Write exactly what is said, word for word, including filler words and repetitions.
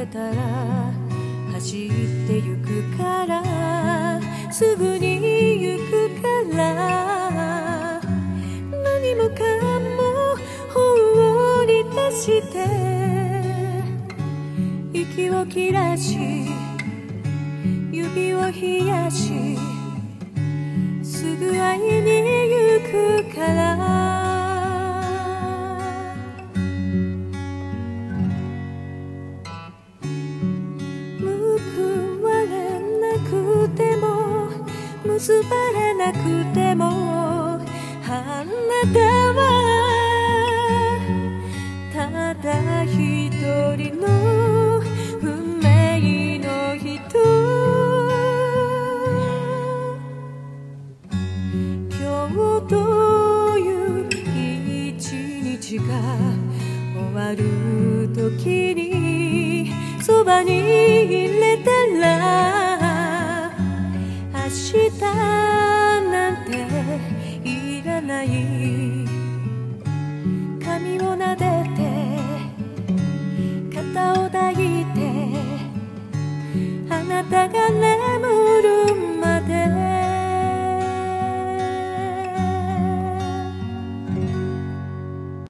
たら走ってゆくから、すぐに行くから、何もかも放り出して息を切らし指を冷やし、すぐ会いに行くから。報われなくても結ばれなくても、あなたはただ一人の運命の人。今日という一日が終わる時にそばにいれたら、